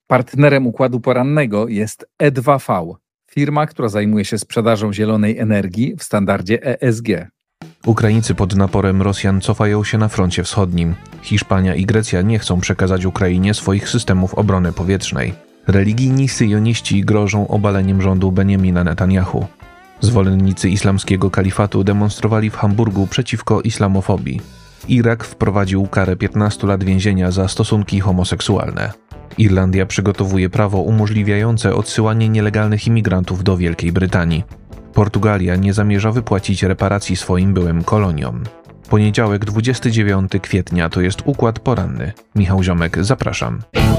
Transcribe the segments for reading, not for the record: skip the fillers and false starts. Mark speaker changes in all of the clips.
Speaker 1: Partnerem układu porannego jest E2V, firma, która zajmuje się sprzedażą zielonej energii w standardzie ESG.
Speaker 2: Ukraińcy pod naporem Rosjan cofają się na froncie wschodnim. Hiszpania i Grecja nie chcą przekazać Ukrainie swoich systemów obrony powietrznej. Religijni syjoniści grożą obaleniem rządu Benjamina Netanyahu. Zwolennicy islamskiego kalifatu demonstrowali w Hamburgu przeciwko islamofobii. Irak wprowadził karę 15 lat więzienia za stosunki homoseksualne. Irlandia przygotowuje prawo umożliwiające odsyłanie nielegalnych imigrantów do Wielkiej Brytanii. Portugalia nie zamierza wypłacić reparacji swoim byłym koloniom. Poniedziałek, 29 kwietnia, to jest Układ Poranny. Michał Ziomek, zapraszam.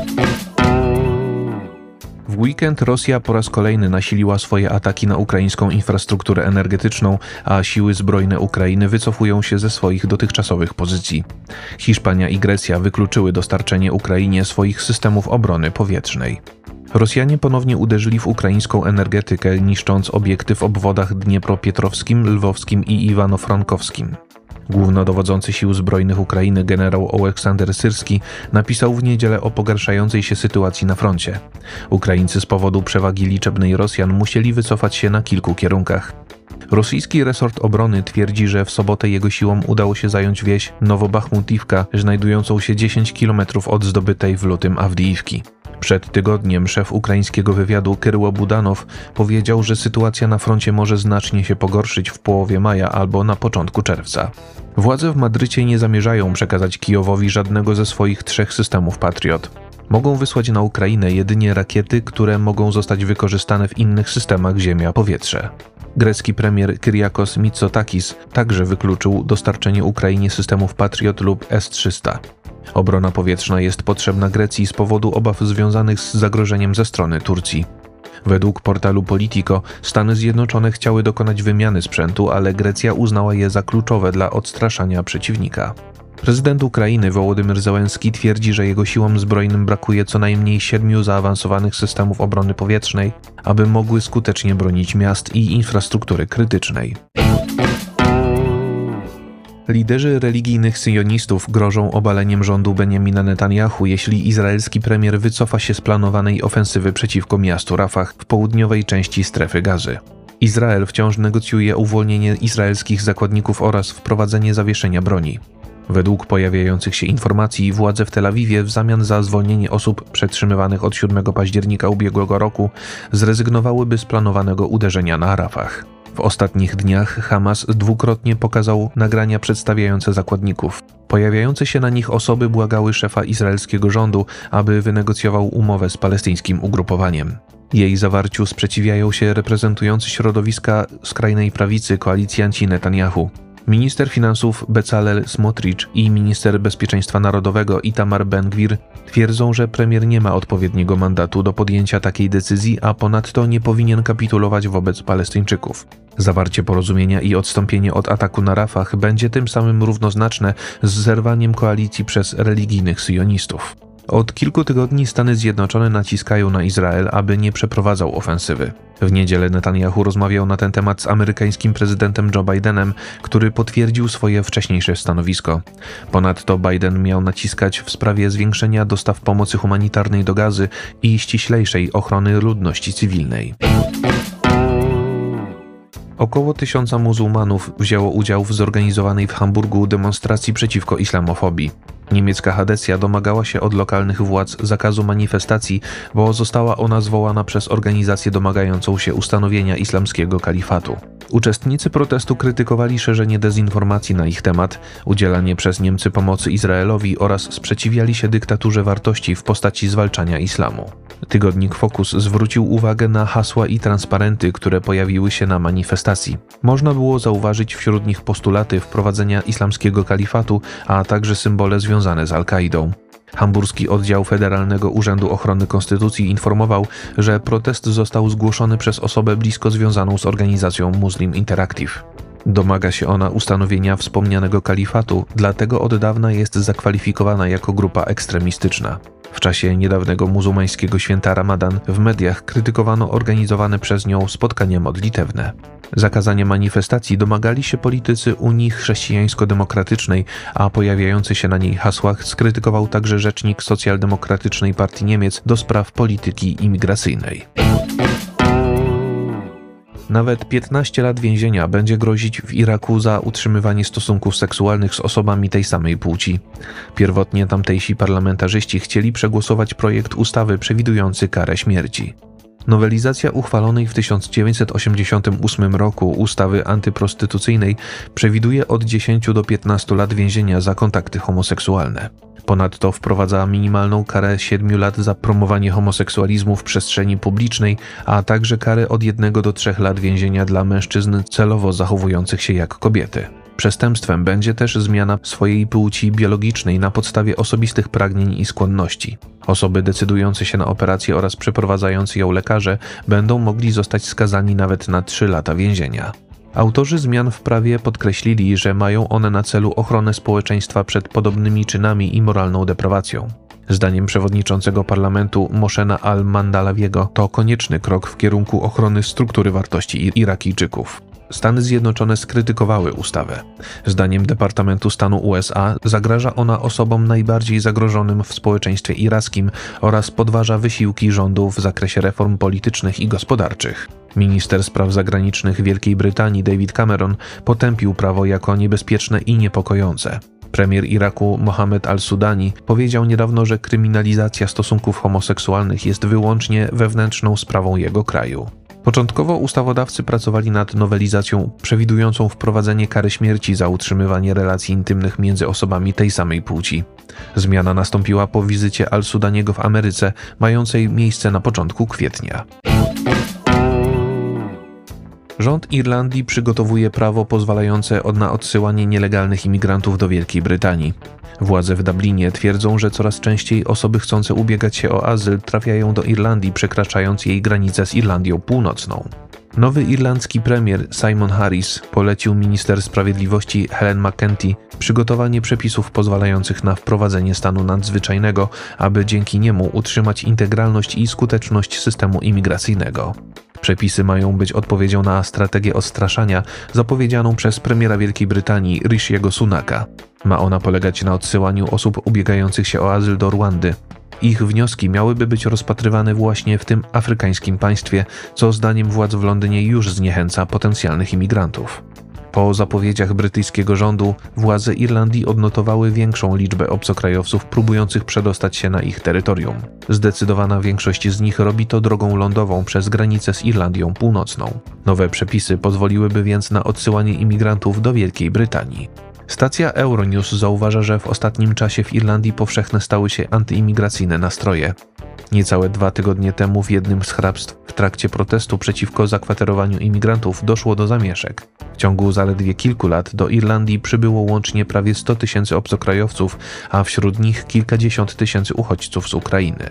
Speaker 2: W weekend Rosja po raz kolejny nasiliła swoje ataki na ukraińską infrastrukturę energetyczną, a siły zbrojne Ukrainy wycofują się ze swoich dotychczasowych pozycji. Hiszpania i Grecja wykluczyły dostarczenie Ukrainie swoich systemów obrony powietrznej. Rosjanie ponownie uderzyli w ukraińską energetykę, niszcząc obiekty w obwodach dniepropietrowskim, lwowskim i iwano-frankowskim. Głównodowodzący Sił Zbrojnych Ukrainy generał Oleksander Syrski napisał w niedzielę o pogarszającej się sytuacji na froncie. Ukraińcy z powodu przewagi liczebnej Rosjan musieli wycofać się na kilku kierunkach. Rosyjski resort obrony twierdzi, że w sobotę jego siłom udało się zająć wieś Nowobachmutівka, znajdującą się 10 km od zdobytej w lutym Awdijiwki. Przed tygodniem szef ukraińskiego wywiadu Kyryło Budanow powiedział, że sytuacja na froncie może znacznie się pogorszyć w połowie maja albo na początku czerwca. Władze w Madrycie nie zamierzają przekazać Kijowowi żadnego ze swoich 3 systemów Patriot. Mogą wysłać na Ukrainę jedynie rakiety, które mogą zostać wykorzystane w innych systemach ziemia-powietrze. Grecki premier Kyriakos Mitsotakis także wykluczył dostarczenie Ukrainie systemów Patriot lub S-300. Obrona powietrzna jest potrzebna Grecji z powodu obaw związanych z zagrożeniem ze strony Turcji. Według portalu Politico Stany Zjednoczone chciały dokonać wymiany sprzętu, ale Grecja uznała je za kluczowe dla odstraszania przeciwnika. Prezydent Ukrainy Wołodymyr Zełenski twierdzi, że jego siłom zbrojnym brakuje co najmniej 7 zaawansowanych systemów obrony powietrznej, aby mogły skutecznie bronić miast i infrastruktury krytycznej. Liderzy religijnych syjonistów grożą obaleniem rządu Benjamina Netanyahu, jeśli izraelski premier wycofa się z planowanej ofensywy przeciwko miastu Rafah w południowej części strefy Gazy. Izrael wciąż negocjuje uwolnienie izraelskich zakładników oraz wprowadzenie zawieszenia broni. Według pojawiających się informacji władze w Tel Awiwie w zamian za zwolnienie osób przetrzymywanych od 7 października ubiegłego roku zrezygnowałyby z planowanego uderzenia na Rafah. W ostatnich dniach Hamas dwukrotnie pokazał nagrania przedstawiające zakładników. Pojawiające się na nich osoby błagały szefa izraelskiego rządu, aby wynegocjował umowę z palestyńskim ugrupowaniem. Jej zawarciu sprzeciwiają się reprezentujący środowiska skrajnej prawicy koalicjanci Netanyahu. Minister finansów Bezalel Smotrich i minister bezpieczeństwa narodowego Itamar Ben-Gvir twierdzą, że premier nie ma odpowiedniego mandatu do podjęcia takiej decyzji, a ponadto nie powinien kapitulować wobec Palestyńczyków. Zawarcie porozumienia i odstąpienie od ataku na Rafah będzie tym samym równoznaczne z zerwaniem koalicji przez religijnych syjonistów. Od kilku tygodni Stany Zjednoczone naciskają na Izrael, aby nie przeprowadzał ofensywy. W niedzielę Netanyahu rozmawiał na ten temat z amerykańskim prezydentem Joe Bidenem, który potwierdził swoje wcześniejsze stanowisko. Ponadto Biden miał naciskać w sprawie zwiększenia dostaw pomocy humanitarnej do Gazy i ściślejszej ochrony ludności cywilnej. Około 1000 muzułmanów wzięło udział w zorganizowanej w Hamburgu demonstracji przeciwko islamofobii. Niemiecka Hadecja domagała się od lokalnych władz zakazu manifestacji, bo została ona zwołana przez organizację domagającą się ustanowienia islamskiego kalifatu. Uczestnicy protestu krytykowali szerzenie dezinformacji na ich temat, udzielanie przez Niemcy pomocy Izraelowi oraz sprzeciwiali się dyktaturze wartości w postaci zwalczania islamu. Tygodnik Focus zwrócił uwagę na hasła i transparenty, które pojawiły się na manifestacji. Można było zauważyć wśród nich postulaty wprowadzenia islamskiego kalifatu, a także symbole związane z Al-Kaidą. Hamburski oddział Federalnego Urzędu Ochrony Konstytucji informował, że protest został zgłoszony przez osobę blisko związaną z organizacją Muslim Interactive. Domaga się ona ustanowienia wspomnianego kalifatu, dlatego od dawna jest zakwalifikowana jako grupa ekstremistyczna. W czasie niedawnego muzułmańskiego święta Ramadan w mediach krytykowano organizowane przez nią spotkania modlitewne. Zakazania manifestacji domagali się politycy Unii Chrześcijańsko-Demokratycznej, a pojawiające się na niej hasła skrytykował także rzecznik Socjaldemokratycznej Partii Niemiec do spraw polityki imigracyjnej. Nawet 15 lat więzienia będzie grozić w Iraku za utrzymywanie stosunków seksualnych z osobami tej samej płci. Pierwotnie tamtejsi parlamentarzyści chcieli przegłosować projekt ustawy przewidujący karę śmierci. Nowelizacja uchwalonej w 1988 roku ustawy antyprostytucyjnej przewiduje od 10 do 15 lat więzienia za kontakty homoseksualne. Ponadto wprowadza minimalną karę 7 lat za promowanie homoseksualizmu w przestrzeni publicznej, a także karę od 1 do 3 lat więzienia dla mężczyzn celowo zachowujących się jak kobiety. Przestępstwem będzie też zmiana swojej płci biologicznej na podstawie osobistych pragnień i skłonności. Osoby decydujące się na operację oraz przeprowadzający ją lekarze będą mogli zostać skazani nawet na 3 lata więzienia. Autorzy zmian w prawie podkreślili, że mają one na celu ochronę społeczeństwa przed podobnymi czynami i moralną deprawacją. Zdaniem przewodniczącego parlamentu Moshena al-Mandalawiego to konieczny krok w kierunku ochrony struktury wartości Irakijczyków. Stany Zjednoczone skrytykowały ustawę. Zdaniem Departamentu Stanu USA zagraża ona osobom najbardziej zagrożonym w społeczeństwie irackim oraz podważa wysiłki rządu w zakresie reform politycznych i gospodarczych. Minister spraw zagranicznych Wielkiej Brytanii David Cameron potępił prawo jako niebezpieczne i niepokojące. Premier Iraku Mohamed al-Sudani powiedział niedawno, że kryminalizacja stosunków homoseksualnych jest wyłącznie wewnętrzną sprawą jego kraju. Początkowo ustawodawcy pracowali nad nowelizacją przewidującą wprowadzenie kary śmierci za utrzymywanie relacji intymnych między osobami tej samej płci. Zmiana nastąpiła po wizycie al-Sudaniego w Ameryce, mającej miejsce na początku kwietnia. Rząd Irlandii przygotowuje prawo pozwalające na odsyłanie nielegalnych imigrantów do Wielkiej Brytanii. Władze w Dublinie twierdzą, że coraz częściej osoby chcące ubiegać się o azyl trafiają do Irlandii, przekraczając jej granicę z Irlandią Północną. Nowy irlandzki premier Simon Harris polecił minister sprawiedliwości Helen McEntee przygotowanie przepisów pozwalających na wprowadzenie stanu nadzwyczajnego, aby dzięki niemu utrzymać integralność i skuteczność systemu imigracyjnego. Przepisy mają być odpowiedzią na strategię odstraszania zapowiedzianą przez premiera Wielkiej Brytanii Rishiego Sunaka. Ma ona polegać na odsyłaniu osób ubiegających się o azyl do Rwandy. Ich wnioski miałyby być rozpatrywane właśnie w tym afrykańskim państwie, co zdaniem władz w Londynie już zniechęca potencjalnych imigrantów. Po zapowiedziach brytyjskiego rządu władze Irlandii odnotowały większą liczbę obcokrajowców próbujących przedostać się na ich terytorium. Zdecydowana większość z nich robi to drogą lądową przez granicę z Irlandią Północną. Nowe przepisy pozwoliłyby więc na odsyłanie imigrantów do Wielkiej Brytanii. Stacja Euronews zauważa, że w ostatnim czasie w Irlandii powszechne stały się antyimigracyjne nastroje. Niecałe 2 tygodnie temu w jednym z hrabstw w trakcie protestu przeciwko zakwaterowaniu imigrantów doszło do zamieszek. W ciągu zaledwie kilku lat do Irlandii przybyło łącznie prawie 100 000 obcokrajowców, a wśród nich kilkadziesiąt tysięcy uchodźców z Ukrainy.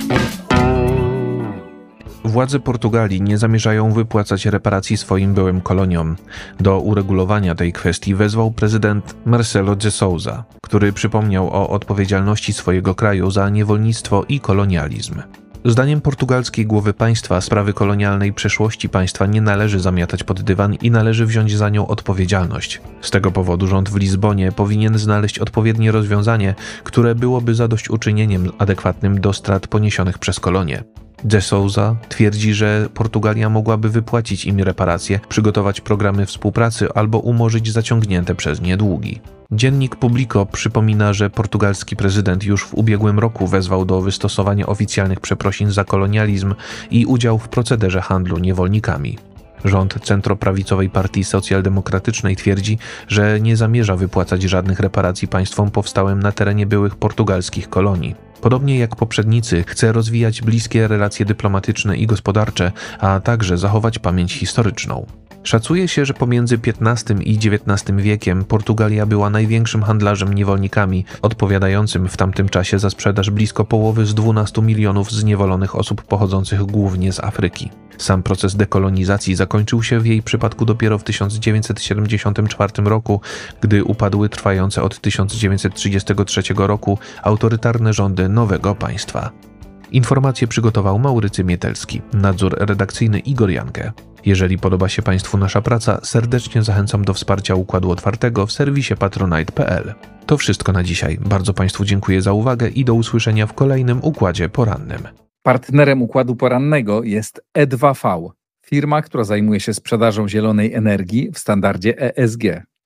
Speaker 2: Władze Portugalii nie zamierzają wypłacać reparacji swoim byłym koloniom. Do uregulowania tej kwestii wezwał prezydent Marcelo de Sousa, który przypomniał o odpowiedzialności swojego kraju za niewolnictwo i kolonializm. Zdaniem portugalskiej głowy państwa sprawy kolonialnej przeszłości państwa nie należy zamiatać pod dywan i należy wziąć za nią odpowiedzialność. Z tego powodu rząd w Lizbonie powinien znaleźć odpowiednie rozwiązanie, które byłoby zadośćuczynieniem adekwatnym do strat poniesionych przez kolonie. De Sousa twierdzi, że Portugalia mogłaby wypłacić im reparacje, przygotować programy współpracy albo umorzyć zaciągnięte przez nie długi. Dziennik Publico przypomina, że portugalski prezydent już w ubiegłym roku wezwał do wystosowania oficjalnych przeprosin za kolonializm i udział w procederze handlu niewolnikami. Rząd centroprawicowej Partii Socjaldemokratycznej twierdzi, że nie zamierza wypłacać żadnych reparacji państwom powstałym na terenie byłych portugalskich kolonii. Podobnie jak poprzednicy, chce rozwijać bliskie relacje dyplomatyczne i gospodarcze, a także zachować pamięć historyczną. Szacuje się, że pomiędzy XV i XIX wiekiem Portugalia była największym handlarzem niewolnikami, odpowiadającym w tamtym czasie za sprzedaż blisko połowy z 12 milionów zniewolonych osób pochodzących głównie z Afryki. Sam proces dekolonizacji zakończył się w jej przypadku dopiero w 1974 roku, gdy upadły trwające od 1933 roku autorytarne rządy nowego państwa. Informacje przygotował Maurycy Mietelski, nadzór redakcyjny Igor Jankę. Jeżeli podoba się Państwu nasza praca, serdecznie zachęcam do wsparcia Układu Otwartego w serwisie patronite.pl. To wszystko na dzisiaj. Bardzo Państwu dziękuję za uwagę i do usłyszenia w kolejnym Układzie Porannym.
Speaker 1: Partnerem Układu Porannego jest E2V, firma, która zajmuje się sprzedażą zielonej energii w standardzie ESG.